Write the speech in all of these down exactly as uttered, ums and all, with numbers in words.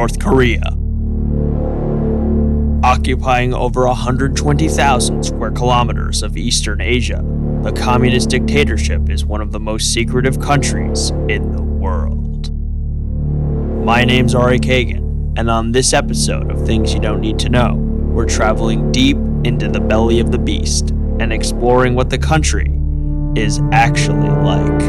North Korea. Occupying over one hundred twenty thousand square kilometers of Eastern Asia, the communist dictatorship is one of the most secretive countries in the world. My name's Ari Kagan, and on this episode of Things You Don't Need to Know, we're traveling deep into the belly of the beast and exploring what the country is actually like.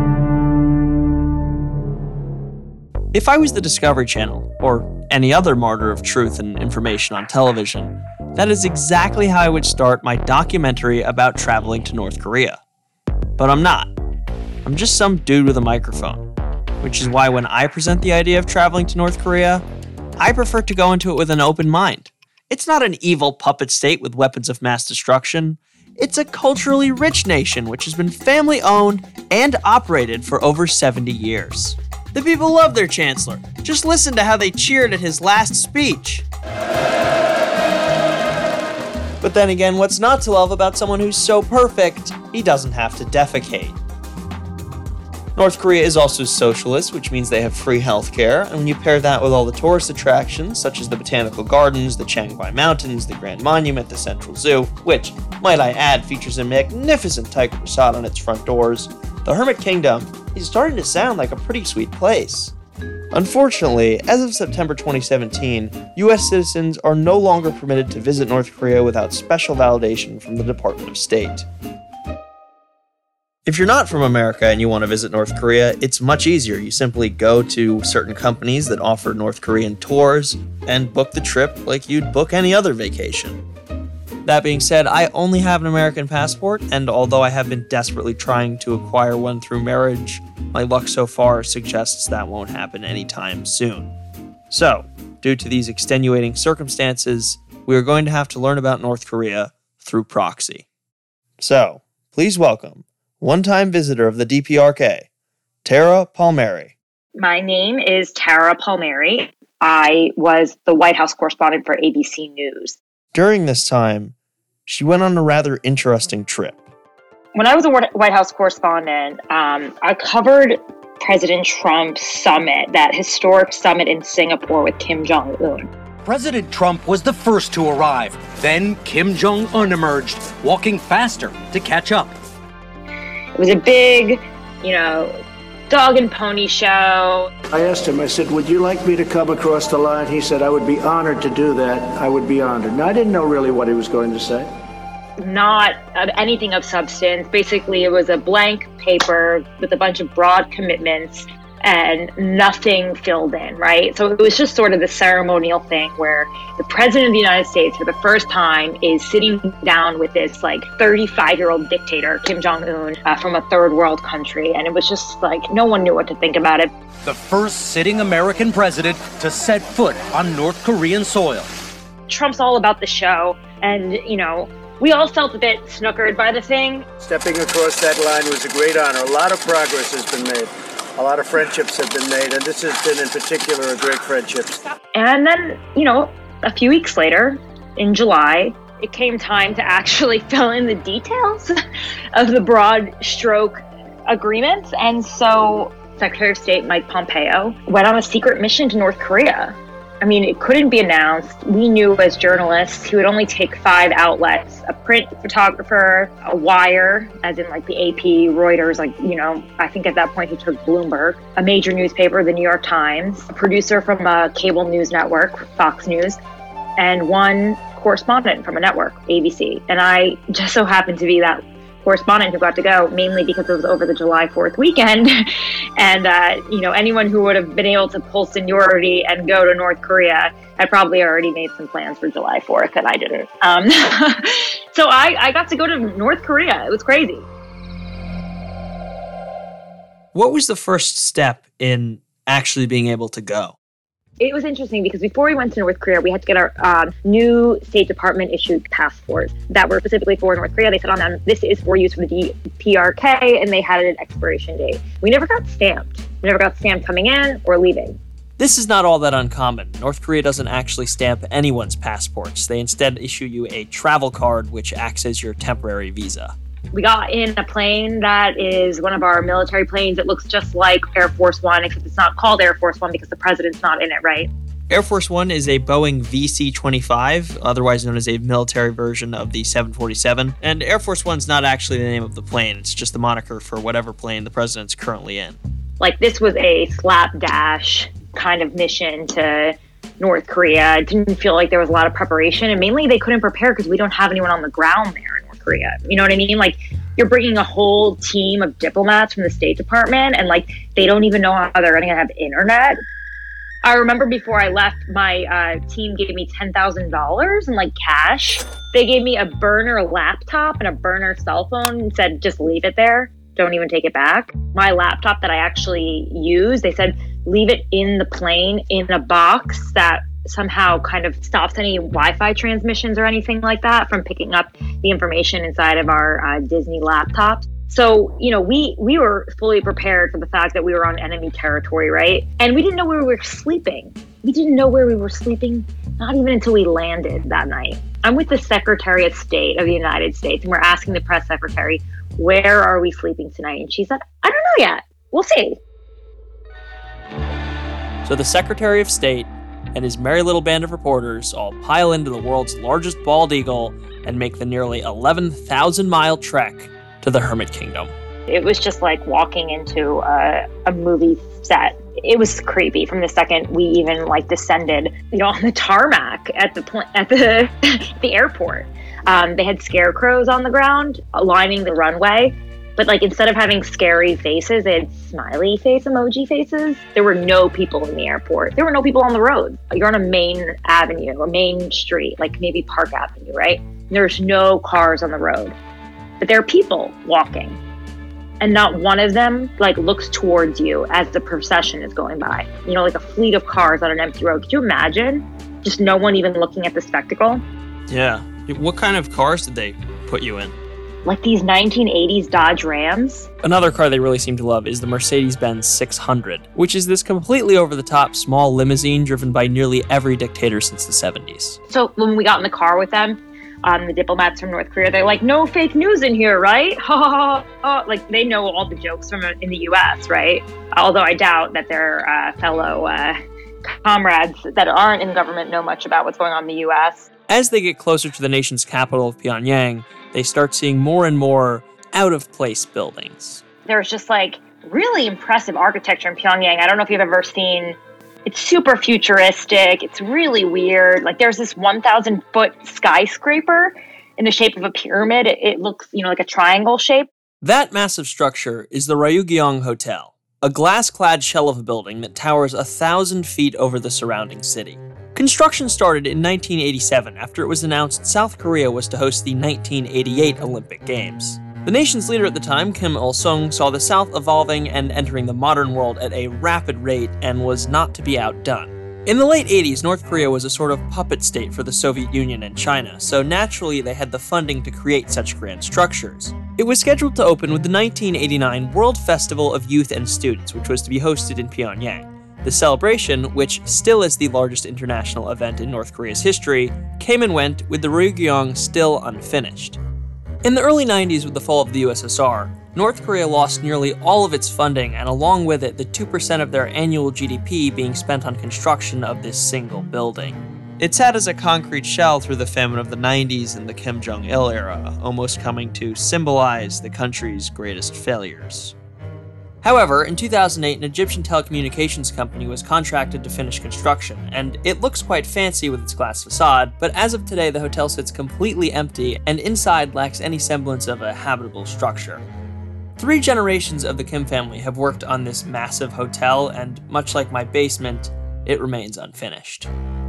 If I was the Discovery Channel, or any other martyr of truth and information on television, that is exactly how I would start my documentary about traveling to North Korea. But I'm not. I'm just some dude with a microphone, which is why when I present the idea of traveling to North Korea, I prefer to go into it with an open mind. It's not an evil puppet state with weapons of mass destruction. It's a culturally rich nation which has been family-owned and operated for over seventy years. The people love their chancellor. Just listen to how they cheered at his last speech. But then again, what's not to love about someone who's so perfect, he doesn't have to defecate? North Korea is also socialist, which means they have free healthcare, and when you pair that with all the tourist attractions, such as the Botanical Gardens, the Chiang Mountains, the Grand Monument, the Central Zoo, which, might I add, features a magnificent tiger facade on its front doors, the Hermit Kingdom is starting to sound like a pretty sweet place. Unfortunately, as of September twenty seventeen, U S citizens are no longer permitted to visit North Korea without special validation from the Department of State. If you're not from America and you want to visit North Korea, it's much easier. You simply go to certain companies that offer North Korean tours and book the trip like you'd book any other vacation. That being said, I only have an American passport, and although I have been desperately trying to acquire one through marriage, my luck so far suggests that won't happen anytime soon. So, due to these extenuating circumstances, we are going to have to learn about North Korea through proxy. So, please welcome one-time visitor of the D P R K, Tara Palmieri. My name is Tara Palmieri. I was the White House correspondent for A B C News. During this time, she went on a rather interesting trip. When I was a White House correspondent, um, I covered President Trump's summit, that historic summit in Singapore with Kim Jong-un. President Trump was the first to arrive. Then Kim Jong-un emerged, walking faster to catch up. It was a big, you know, dog and pony show. I asked him, I said, would you like me to come across the line? He said, I would be honored to do that. I would be honored. Now, I didn't know really what he was going to say. Not anything of substance. Basically, it was a blank paper with a bunch of broad commitments and nothing filled in, right? So it was just sort of the ceremonial thing where the president of the United States for the first time is sitting down with this like thirty-five-year-old dictator, Kim Jong-un, uh, from a third world country. And it was just like, no one knew what to think about it. The first sitting American president to set foot on North Korean soil. Trump's all about the show. And, you know, we all felt a bit snookered by the thing. Stepping across that line was a great honor. A lot of progress has been made. A lot of friendships have been made, and this has been in particular a great friendship. And then, you know, a few weeks later, in July, it came time to actually fill in the details of the broad stroke agreement. And so Secretary of State Mike Pompeo went on a secret mission to North Korea. I mean, it couldn't be announced. We knew as journalists he would only take five outlets, a print photographer, a wire, as in like the A P, Reuters, like, you know, I think at that point he took Bloomberg, a major newspaper, the New York Times, a producer from a cable news network, Fox News, and one correspondent from a network, A B C. And I just so happened to be that correspondent who got to go, mainly because it was over the July fourth weekend. And, uh, you know, anyone who would have been able to pull seniority and go to North Korea had probably already made some plans for July fourth, and I didn't. Um, so I, I got to go to North Korea. It was crazy. What was the first step in actually being able to go? It was interesting because before we went to North Korea, we had to get our um, new State Department issued passports that were specifically for North Korea. They said on them, this is for use for the D P R K, and they had an expiration date. We never got stamped. We never got stamped coming in or leaving. This is not all that uncommon. North Korea doesn't actually stamp anyone's passports. They instead issue you a travel card, which acts as your temporary visa. We got in a plane that is one of our military planes. It looks just like Air Force One, except it's not called Air Force One because the president's not in it, right? Air Force One is a Boeing V C twenty-five, otherwise known as a military version of the seven forty-seven. And Air Force One's not actually the name of the plane, it's just the moniker for whatever plane the president's currently in. Like, this was a slapdash kind of mission to North Korea. It didn't feel like there was a lot of preparation, and mainly they couldn't prepare because we don't have anyone on the ground there in North Korea. You know what I mean? Like, you're bringing a whole team of diplomats from the State Department, and like, they don't even know how they're going to have internet. I remember before I left, my uh, team gave me ten thousand dollars in like cash. They gave me a burner laptop and a burner cell phone and said, just leave it there. Don't even take it back. My laptop that I actually used, they said, leave it in the plane in a box that somehow kind of stops any Wi-Fi transmissions or anything like that from picking up the information inside of our uh, Disney laptops. So, you know, we, we were fully prepared for the fact that we were on enemy territory, right? And we didn't know where we were sleeping. We didn't know where we were sleeping, not even until we landed that night. I'm with the Secretary of State of the United States, and we're asking the press secretary, where are we sleeping tonight? And she said, I don't know yet. We'll see. So the Secretary of State and his merry little band of reporters all pile into the world's largest bald eagle and make the nearly eleven thousand mile trek to the Hermit Kingdom. It was just like walking into a, a movie set. It was creepy from the second we even like descended, you know, on the tarmac at the pl- at the the airport. Um, they had scarecrows on the ground lining the runway, but like instead of having scary faces, they had smiley face emoji faces. There were no people in the airport. There were no people on the road. You're on a main avenue, a main street, like maybe Park Avenue, right? There's no cars on the road. But there are people walking, and not one of them like looks towards you as the procession is going by. You know, like a fleet of cars on an empty road. Could you imagine? Just no one even looking at the spectacle. Yeah. What kind of cars did they put you in? Like these nineteen eighties Dodge Rams. Another car they really seem to love is the Mercedes-Benz six hundred, which is this completely over-the-top small limousine driven by nearly every dictator since the seventies. So when we got in the car with them, Um, the diplomats from North Korea, they're like, no fake news in here, right? Ha ha ha ha. Like, they know all the jokes from in the U S, right? Although I doubt that their uh, fellow uh, comrades that aren't in government know much about what's going on in the U S. As they get closer to the nation's capital of Pyongyang, they start seeing more and more out-of-place buildings. There's just like really impressive architecture in Pyongyang. I don't know if you've ever seen. It's super futuristic. It's really weird. Like, there's this one thousand foot skyscraper in the shape of a pyramid. It, it looks, you know, like a triangle shape. That massive structure is the Ryugyong Hotel, a glass-clad shell of a building that towers a thousand feet over the surrounding city. Construction started in nineteen eighty-seven after it was announced South Korea was to host the nineteen eighty-eight Olympic Games. The nation's leader at the time, Kim Il-sung, saw the South evolving and entering the modern world at a rapid rate and was not to be outdone. In the late eighties, North Korea was a sort of puppet state for the Soviet Union and China, so naturally they had the funding to create such grand structures. It was scheduled to open with the nineteen eighty-nine World Festival of Youth and Students, which was to be hosted in Pyongyang. The celebration, which still is the largest international event in North Korea's history, came and went with the Ryugyong still unfinished. In the early nineties, with the fall of the U S S R, North Korea lost nearly all of its funding, and along with it, the two percent of their annual G D P being spent on construction of this single building. It sat as a concrete shell through the famine of the nineties and the Kim Jong-il era, almost coming to symbolize the country's greatest failures. However, in two thousand eight, an Egyptian telecommunications company was contracted to finish construction, and it looks quite fancy with its glass facade, but as of today, the hotel sits completely empty, and inside lacks any semblance of a habitable structure. Three generations of the Kim family have worked on this massive hotel, and much like my basement, it remains unfinished.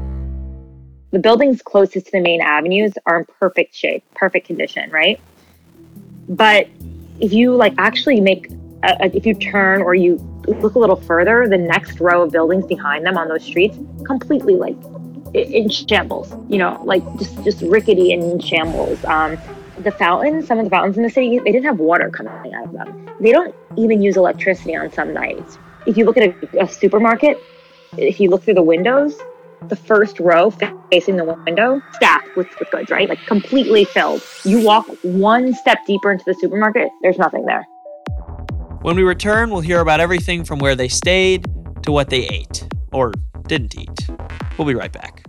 The buildings closest to the main avenues are in perfect shape, perfect condition, right? But if you like actually make Uh, if you turn or you look a little further, the next row of buildings behind them on those streets, completely like in shambles, you know, like just, just rickety and in shambles. Um, the fountains, some of the fountains in the city, they didn't have water coming out of them. They don't even use electricity on some nights. If you look at a, a supermarket, if you look through the windows, the first row facing the window, stacked with, with goods, right? Like completely filled. You walk one step deeper into the supermarket, there's nothing there. When we return, we'll hear about everything from where they stayed to what they ate, or didn't eat. We'll be right back.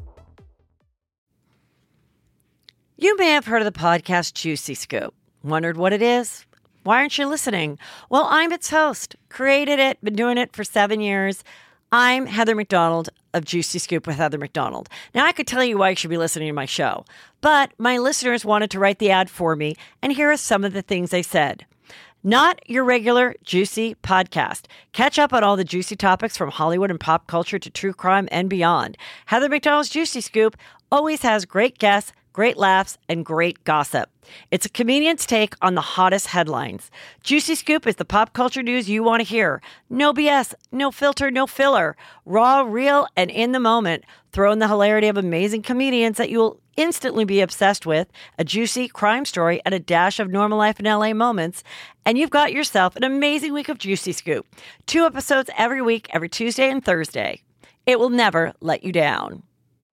You may have heard of the podcast Juicy Scoop. Wondered what it is? Why aren't you listening? Well, I'm its host. Created it, been doing it for seven years. I'm Heather McDonald of Juicy Scoop with Heather McDonald. Now, I could tell you why you should be listening to my show, but my listeners wanted to write the ad for me, and here are some of the things they said. Not your regular juicy podcast. Catch up on all the juicy topics from Hollywood and pop culture to true crime and beyond. Heather McDonald's Juicy Scoop always has great guests, great laughs, and great gossip. It's a comedian's take on the hottest headlines. Juicy Scoop is the pop culture news you want to hear. No B S, no filter, no filler. Raw, real, and in the moment. Throw in the hilarity of amazing comedians that you'll instantly be obsessed with, a juicy crime story, and a dash of normal life in L A moments, and you've got yourself an amazing week of Juicy Scoop. Two episodes every week, every Tuesday and Thursday. It will never let you down.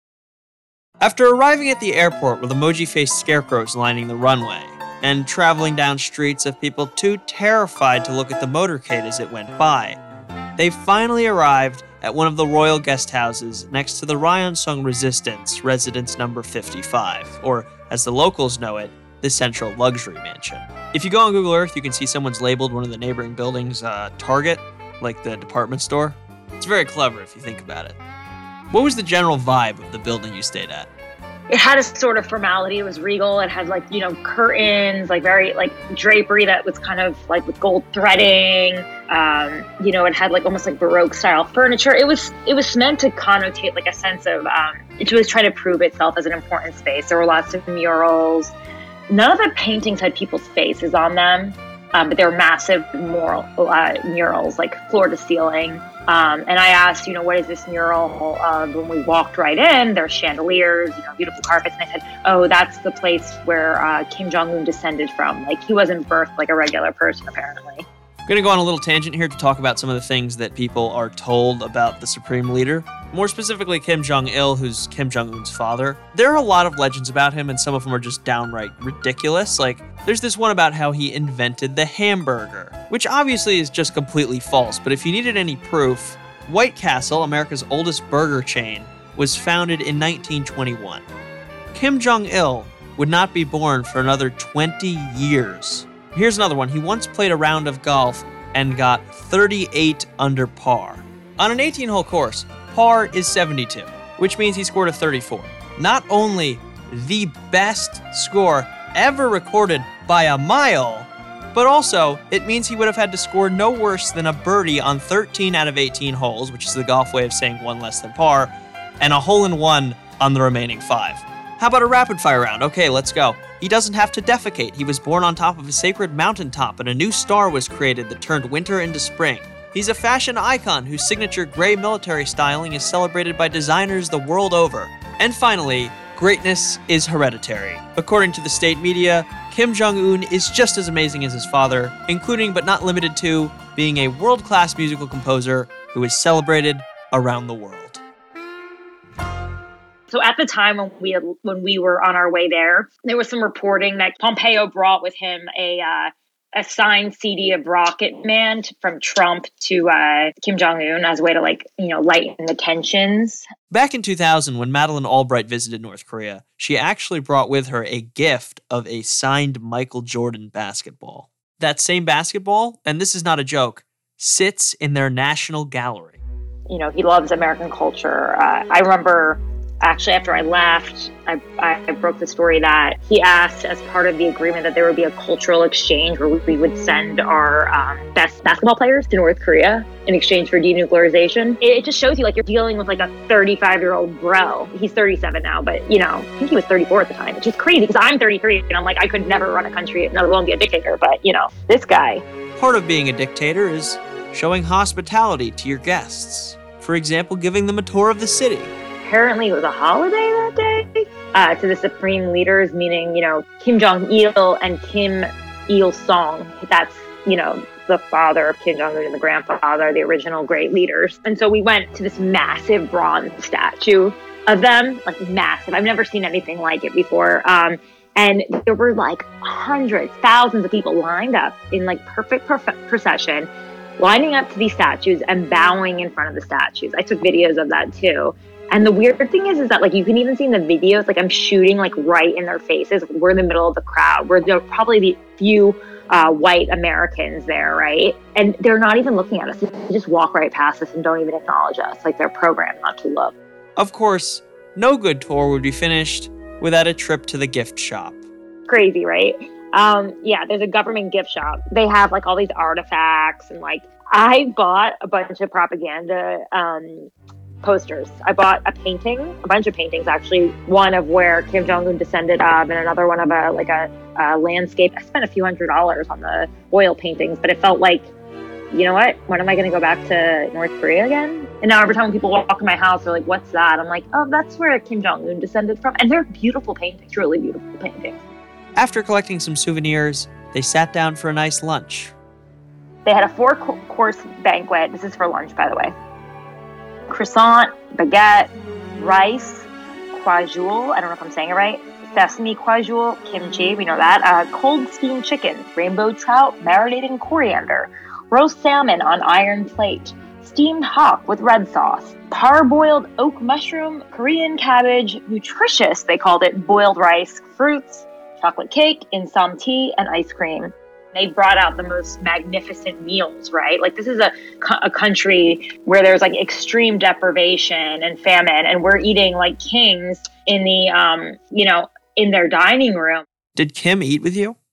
After arriving at the airport with emoji-faced scarecrows lining the runway, and traveling down streets of people too terrified to look at the motorcade as it went by, they finally arrived at one of the royal guest houses next to the Ryeonsung Resistance, residence number fifty-five, or as the locals know it, the Central Luxury Mansion. If you go on Google Earth, you can see someone's labeled one of the neighboring buildings uh, Target, like the department store. It's very clever if you think about it. What was the general vibe of the building you stayed at? It had a sort of formality. It was regal. It had like, you know, curtains, like very like drapery that was kind of like with gold threading. Um, you know, it had like almost like Baroque style furniture. It was it was meant to connotate like a sense of, um, it was trying to prove itself as an important space. There were lots of murals. None of the paintings had people's faces on them, um, but they were massive mural, uh, murals, like floor to ceiling. Um, and I asked, you know, what is this mural? Uh, when we walked right in, there's chandeliers, you know, beautiful carpets. And I said, oh, that's the place where uh, Kim Jong-un descended from. Like, he wasn't birthed like a regular person, apparently. I'm going to go on a little tangent here to talk about some of the things that people are told about the Supreme Leader. More specifically, Kim Jong-il, who's Kim Jong-un's father. There are a lot of legends about him, and some of them are just downright ridiculous. Like, there's this one about how he invented the hamburger, which obviously is just completely false. But if you needed any proof, White Castle, America's oldest burger chain, was founded in nineteen twenty-one. Kim Jong-il would not be born for another twenty years. Here's another one. He once played a round of golf and got thirty-eight under par. On an eighteen-hole course, par is seventy-two, which means he scored a thirty-four. Not only the best score ever recorded by a mile, but also it means he would have had to score no worse than a birdie on thirteen out of eighteen holes, which is the golf way of saying one less than par, and a hole-in-one on the remaining five. How about a rapid-fire round? Okay, let's go. He doesn't have to defecate. He was born on top of a sacred mountaintop, and a new star was created that turned winter into spring. He's a fashion icon whose signature gray military styling is celebrated by designers the world over. And finally, greatness is hereditary. According to the state media, Kim Jong-un is just as amazing as his father, including but not limited to being a world-class musical composer who is celebrated around the world. So at the time when we had, when we were on our way there, there was some reporting that Pompeo brought with him a uh, a signed C D of Rocket Man from Trump to uh, Kim Jong-un as a way to, like, you know, lighten the tensions. Back in two thousand, when Madeleine Albright visited North Korea, she actually brought with her a gift of a signed Michael Jordan basketball. That same basketball, and this is not a joke, sits in their national gallery. You know, he loves American culture. Uh, I remember... Actually, after I left, I, I broke the story that he asked as part of the agreement that there would be a cultural exchange where we would send our um, best basketball players to North Korea in exchange for denuclearization. It, it just shows you, like, you're dealing with like a thirty-five-year-old bro. He's thirty-seven now, but, you know, I think he was thirty-four at the time, which is crazy because I'm thirty-three and I'm like, I could never run a country, let alone be a dictator. But, you know, this guy. Part of being a dictator is showing hospitality to your guests. For example, giving them a tour of the city. Apparently it was a holiday that day uh, to the supreme leaders, meaning, you know, Kim Jong-il and Kim Il-sung. That's, you know, the father of Kim Jong-un and the grandfather, the original great leaders. And so we went to this massive bronze statue of them, like massive. I've never seen anything like it before. Um, and there were like hundreds, thousands of people lined up in like perfect prof- procession lining up to these statues and bowing in front of the statues. I took videos of that too. And the weird thing is, is that like you can even see in the videos, like I'm shooting like right in their faces. We're in the middle of the crowd. We're the, probably the few uh, white Americans there, right? And they're not even looking at us. They just walk right past us and don't even acknowledge us. Like they're programmed not to look. Of course, no good tour would be finished without a trip to the gift shop. Crazy, right? Um, yeah, there's a government gift shop. They have like all these artifacts and like I bought a bunch of propaganda um, posters. I bought a painting, a bunch of paintings actually, one of where Kim Jong-un descended of and another one of a like a, a landscape. I spent a few hundred dollars on the oil paintings, but it felt like, you know what? When am I going to go back to North Korea again? And now every time when people walk in my house, they're like, what's that? I'm like, oh, that's where Kim Jong-un descended from. And they're beautiful paintings, really beautiful paintings. After collecting some souvenirs, they sat down for a nice lunch. They had a four-course banquet. This is for lunch, by the way. Croissant, baguette, rice, kwajul, I don't know if I'm saying it right, sesame kwajul, kimchi, we know that, uh, cold steamed chicken, rainbow trout, marinated in coriander, roast salmon on iron plate, steamed hop with red sauce, parboiled oak mushroom, Korean cabbage, nutritious, they called it, boiled rice, fruits, chocolate cake, insam tea, and ice cream. They brought out the most magnificent meals, right? Like this is a, a country where there's like extreme deprivation and famine, and we're eating like kings in the, um, you know, in their dining room. Did Kim eat with you?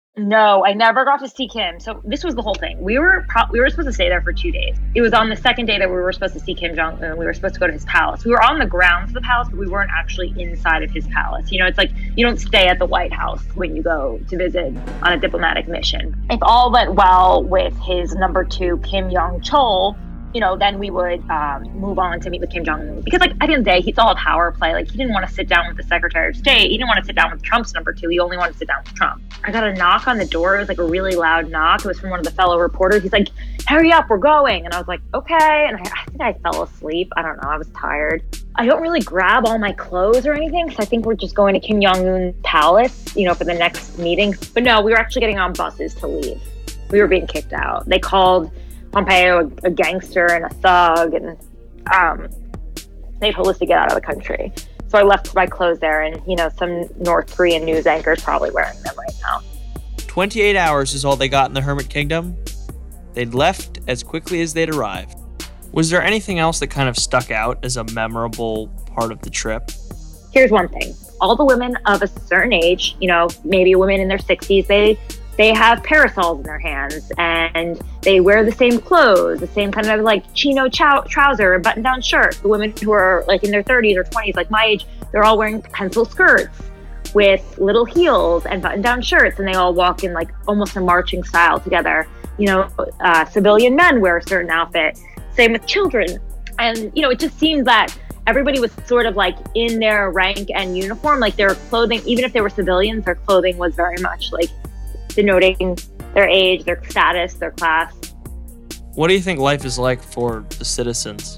No, I never got to see Kim. So this was the whole thing. We were pro- we were supposed to stay there for two days. It was on the second day that we were supposed to see Kim Jong-un. We were supposed to go to his palace. We were on the grounds of the palace, but we weren't actually inside of his palace. You know, it's like you don't stay at the White House when you go to visit on a diplomatic mission. If all went well with his number two, Kim Yong-chol, you know, then we would um, move on to meet with Kim Jong-un. Because, like, at the end of the day, it's all a power play. Like, he didn't want to sit down with the Secretary of State. He didn't want to sit down with Trump's number two. He only wanted to sit down with Trump. I got a knock on the door. It was, like, a really loud knock. It was from one of the fellow reporters. He's like, hurry up, we're going. And I was like, okay. And I, I think I fell asleep. I don't know. I was tired. I don't really grab all my clothes or anything because I think we're just going to Kim Jong-un's palace, you know, for the next meeting. But no, we were actually getting on buses to leave. We were being kicked out. They called Pompeo a, a gangster and a thug, and um, they told us to get out of the country. So I left my clothes there, and you know, some North Korean news anchor is probably wearing them right now. twenty-eight hours is all they got in the Hermit Kingdom. They'd left as quickly as they'd arrived. Was there anything else that kind of stuck out as a memorable part of the trip? Here's one thing. All the women of a certain age, you know, maybe women in their sixties, they They have parasols in their hands and they wear the same clothes, the same kind of like chino chow- trouser and button-down shirt. The women who are like in their thirties or twenties, like my age, they're all wearing pencil skirts with little heels and button-down shirts, and they all walk in like almost a marching style together. You know, uh, civilian men wear a certain outfit. Same with children. And, you know, it just seems that everybody was sort of like in their rank and uniform, like their clothing, even if they were civilians, their clothing was very much like denoting their age, their status, their class. What do you think life is like for the citizens?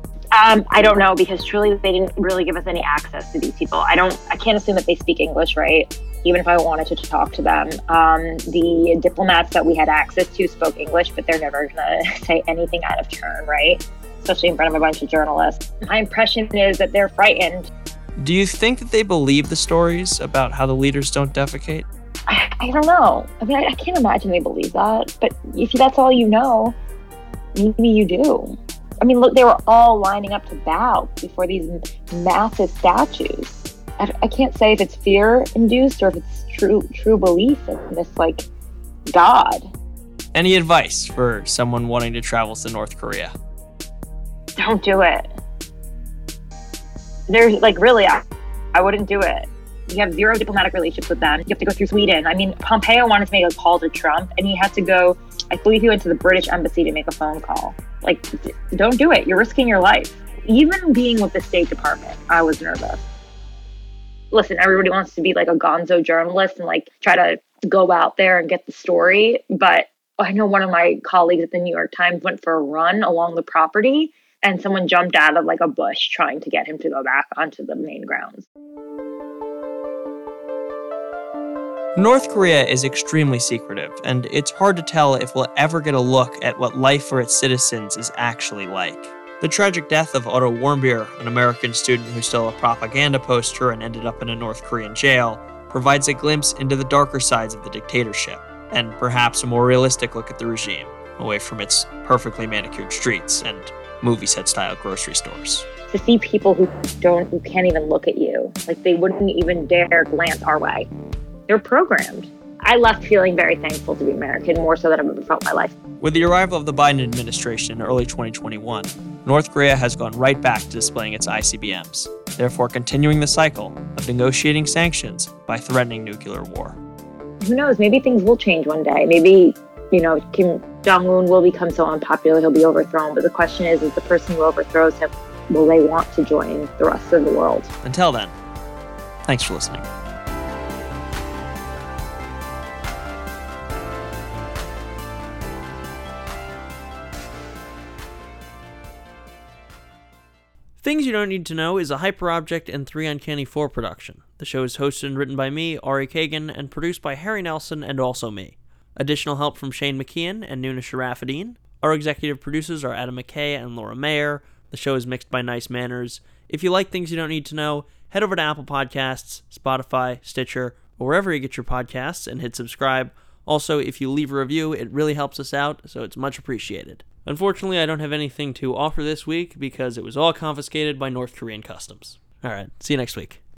Um, I don't know, because truly they didn't really give us any access to these people. I don't, I can't assume that they speak English, right? Even if I wanted to talk to them. Um, the diplomats that we had access to spoke English, but they're never gonna say anything out of turn, right? Especially in front of a bunch of journalists. My impression is that they're frightened. Do you think that they believe the stories about how the leaders don't defecate? I, I don't know. I mean, I, I can't imagine they believe that. But if that's all you know, maybe you do. I mean, look, they were all lining up to bow before these massive statues. I, I can't say if it's fear-induced or if it's true true belief in this, like, God. Any advice for someone wanting to travel to North Korea? Don't do it. There's, like, really, I, I wouldn't do it. You have zero diplomatic relationships with them. You have to go through Sweden. I mean, Pompeo wanted to make a call to Trump, and he had to go, I believe he went to the British embassy to make a phone call. Like, d- don't do it. You're risking your life. Even being with the State Department, I was nervous. Listen, everybody wants to be like a gonzo journalist and like try to go out there and get the story. But I know one of my colleagues at the New York Times went for a run along the property, and someone jumped out of like a bush trying to get him to go back onto the main grounds. North Korea is extremely secretive, and it's hard to tell if we'll ever get a look at what life for its citizens is actually like. The tragic death of Otto Warmbier, an American student who stole a propaganda poster and ended up in a North Korean jail, provides a glimpse into the darker sides of the dictatorship, and perhaps a more realistic look at the regime, away from its perfectly manicured streets and movie set-style grocery stores. To see people who don't, who can't even look at you, like they wouldn't even dare glance our way. They're programmed. I left feeling very thankful to be American, more so than I've ever felt in my life. With the arrival of the Biden administration in early twenty twenty-one, North Korea has gone right back to displaying its I C B Ms, therefore continuing the cycle of negotiating sanctions by threatening nuclear war. Who knows? Maybe things will change one day. Maybe, you know, Kim Jong-un will become so unpopular he'll be overthrown. But the question is, is the person who overthrows him, will they want to join the rest of the world? Until then, thanks for listening. Things You Don't Need to Know is a Hyperobject and three Uncanny four production. The show is hosted and written by me, Ari Kagan, and produced by Harry Nelson and also me. Additional help from Shane McKeon and Nuna Sharafadine. Our executive producers are Adam McKay and Laura Mayer. The show is mixed by Nice Manners. If you like Things You Don't Need to Know, head over to Apple Podcasts, Spotify, Stitcher, or wherever you get your podcasts and hit subscribe. Also, if you leave a review, it really helps us out, so it's much appreciated. Unfortunately, I don't have anything to offer this week because it was all confiscated by North Korean customs. All right, see you next week.